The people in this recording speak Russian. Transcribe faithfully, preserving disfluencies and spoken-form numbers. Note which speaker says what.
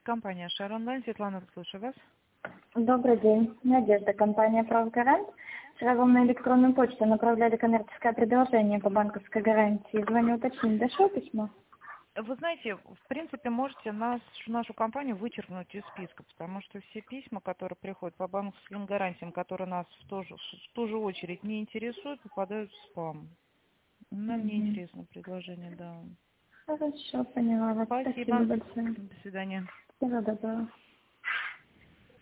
Speaker 1: компания Шар Онлайн. Светлана, слушаю вас.
Speaker 2: Добрый день. Надежда, компания «Правгарант». Вчера вам на электронную почту направляли коммерческое предложение по банковской гарантии. Звоню уточнить, дошло письмо?
Speaker 1: Вы знаете, в принципе, можете нас, нашу компанию вычеркнуть из списка, потому что все письма, которые приходят по банковским гарантиям, которые нас в ту же, в ту же очередь не интересуют, попадают в спам. Нам не
Speaker 2: Угу.
Speaker 1: интересно предложение, да.
Speaker 2: Хорошо, поняла вас.
Speaker 1: Спасибо.
Speaker 2: Спасибо большое.
Speaker 1: До свидания.
Speaker 2: Всего доброго.